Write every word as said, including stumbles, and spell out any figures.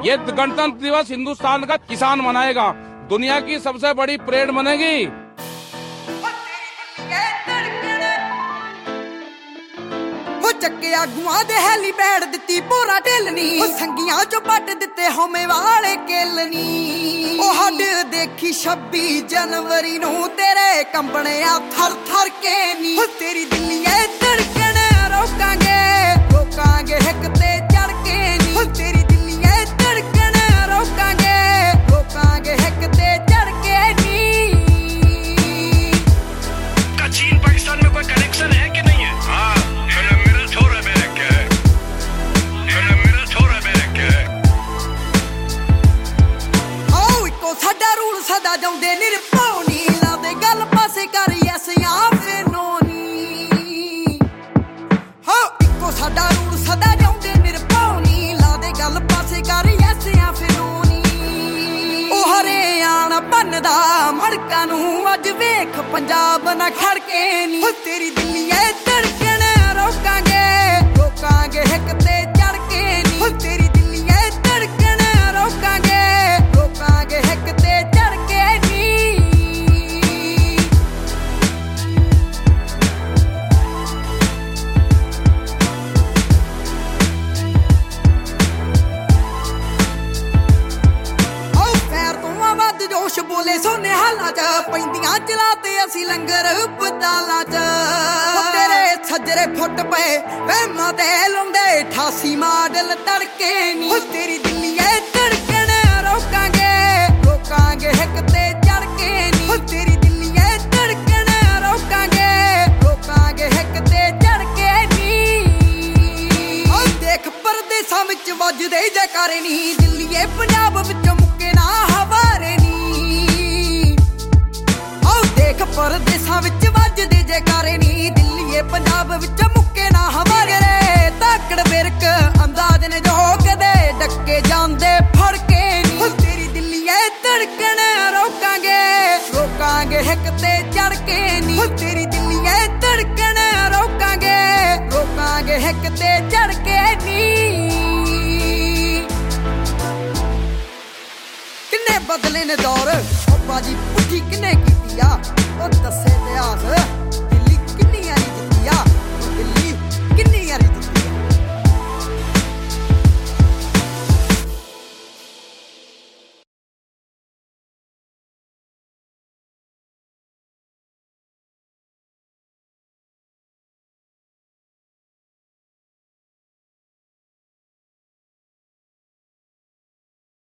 ये गणतंत्र दिवस हिंदुस्तान का किसान मनाएगा। दुनिया की सबसे बड़ी परेड बनेगी। ਚੱਕੇ ਆਗੂਆਂ ਦੇ ਹੈਲੀਪੈਡ ਦਿੱਤੀ ਪੂਰਾ ਢਿਲਨੀ ਸੰਗੀਆਂ ਚੋਂ ਪੱਟ ਦਿੱਤੇ ਹਉਮੈ ਵਾਲੇ ਕੇਲਨੀ ਉਹ ਹੱਡ ਦੇਖੀ ਛੱਬੀ ਜਨਵਰੀ ਨੂੰ ਤੇਰੇ ਕੰਬਣਿਆ ਥਰ ਥਰ ਕੇ ਨੀ ਤੇਰੀ ਦਿੱਲੀਏ ਧੜਕਣ ਰੋਕਾਂਗੇ ਰੋਕਾਂਗੇ ਹਿੱਕ ਤੇ ਚੜ ਕੇ ਨੀ ਤੇਰੀ ਦਿੱਲੀਏ ਧੜਕਣ ਰੋਕਾਂਗੇ ਰੋਕਾਂਗੇ ਹਿੱਕ ਤੇ ਚੜ ਕੇ ਨੀ का चीन पाकिस्तान में कोई कनेक्शन है कि नहीं है? हाँ, मेरा छोरा मेरा क्या है मेरा छोरा मेरा क्या है आओ इको साडा रूल सदा जाउंदे निरपाउनी लादे गल पासे कर यस या फिर नो नी हो इको साडा रूल सदा जाउंदे निरपाउनी लादे गल पासे कर यस या फिर नो नी ओ हरियाणा बनदा मड़का नू अज वेख पंजाब ना खड़के नी तेरी दिल्लीए धड़कन रोकांगे रोकांगे हिक ते चढ़ के नी तेरी दिल्लीए धड़कन रोकांगे रोकांगे हिक ते चढ़ के नी जोश बोले सोने हालां च पैंदियां चलाते असी लंगर पतालां च तेरे सजरे फुट पे वहमां ते लाउंदे अठासी मॉडल तड़के नी तेरी दिल्लीए धड़कन रोकांगे रोकांगे हिक ते चढ़ के नी तेरी दिल्लीए धड़कन रोकांगे रोकांगे हिक ते चढ़ के नी ओ देख परदेसां विच वजदे जयकारे नी दिल्लीए पंजाब विच मुक्के ना हवारे नी देख परदेसां विच वजदे जयकारे नी दिल्लीए पंजाब विच मुक्के ना हवारे रे ताकड़ बिरक अंदाज ने जो कदे डक्के जांदे फड़ के नी तेरी दिल्लीए धड़कन रोकांगे रोकांगे हिक ते चढ़ के नी तेरी दिल्लीए धड़कन रोकांगे रोकांगे हिक ते चढ़ के नी किन्ने बदले ने दौर ओ बाजी पुठी किन्ने कीती आ ओ दस्से इतिहास